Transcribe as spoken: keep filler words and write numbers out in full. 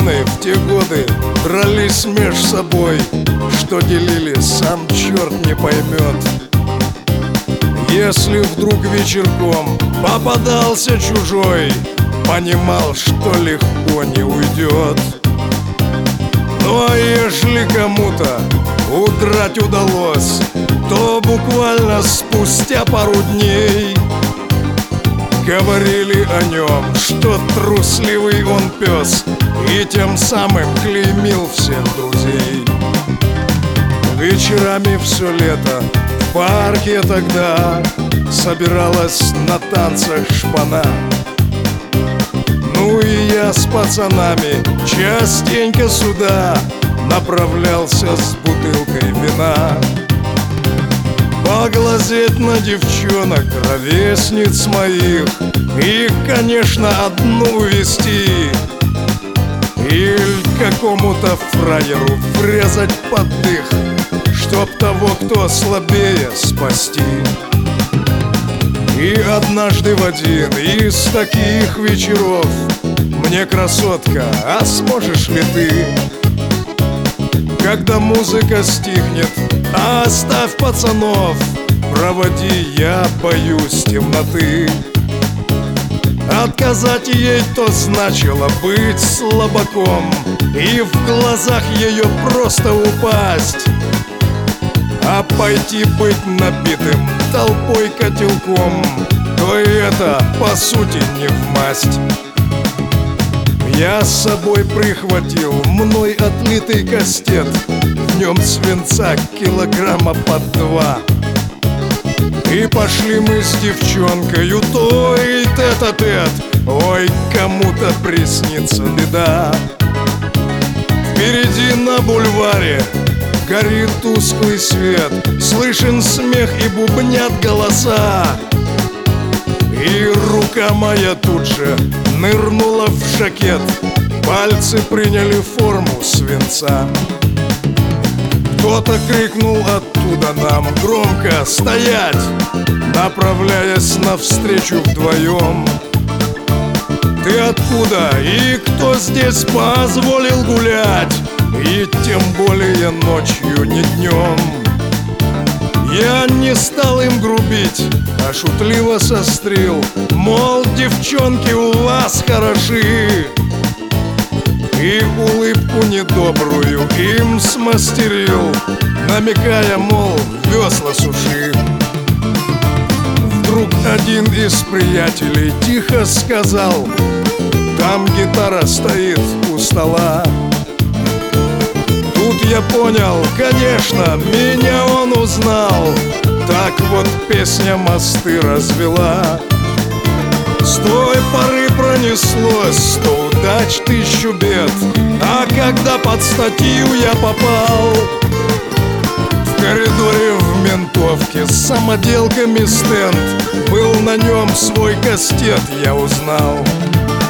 пацаны в те годы дрались меж собой, что делили, сам черт не поймет. Если вдруг вечерком попадался чужой, понимал, что легко не уйдет. Ну а ежели кому-то удрать удалось, то буквально спустя пару дней говорили о нем, что трусливый он пес, и тем самым клеймил всех друзей. Вечерами все лето в парке тогда собиралась на танцах шпана. Ну и я с пацанами частенько сюда направлялся с бутылкой вина, поглазеть на девчонок, ровесниц моих, и, конечно, одну увести, или какому-то фраеру врезать под дых, чтоб того, кто слабее, спасти. И однажды в один из таких вечеров мне, красотка, а сможешь ли ты, когда музыка стихнет, оставь пацанов, проводи, я боюсь темноты. Отказать ей то значило быть слабаком, и в глазах ее просто упасть, а пойти быть набитым толпой котелком, то и это, по сути, не вмасть. Я с собой прихватил мной отлитый кастет, в нем свинца килограмма под два. И пошли мы с девчонкою той тет-а-тет, ой, кому-то приснится беда. Впереди на бульваре горит тусклый свет, слышен смех и бубнят голоса. И рука моя тут же нырнула в жакет, пальцы приняли форму свинца. Кто-то крикнул оттуда нам громко «Стоять!», направляясь навстречу вдвоем. Ты откуда и кто здесь позволил гулять, и тем более ночью, не днем? Я не стал им грубить, а шутливо сострил, мол, девчонки у вас хороши, и улыбку недобрую им смастерил, намекая, мол, весла суши. Вдруг один из приятелей тихо сказал: там гитара стоит у стола. Тут я понял, конечно, меня он узнал. Так вот песня мосты развела. С той поры пронеслось сто удач, тысячу бед, а когда под статью я попал, в коридоре в ментовке с самоделками стенд, был на нем свой кастет, я узнал.